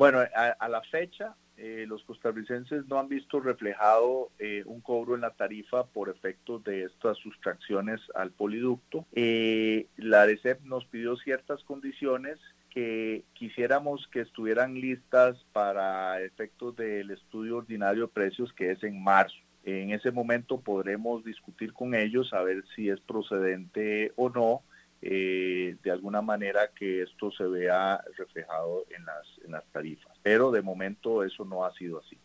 Bueno, a la fecha, los costarricenses no han visto reflejado un cobro en la tarifa por efectos de estas sustracciones al poliducto. La ARECEP nos pidió ciertas condiciones que quisiéramos que estuvieran listas para efectos del estudio ordinario de precios, que es en marzo. En ese momento podremos discutir con ellos a ver si es procedente o no, de alguna manera que esto se vea reflejado en las tarifas. Pero de momento eso no ha sido así.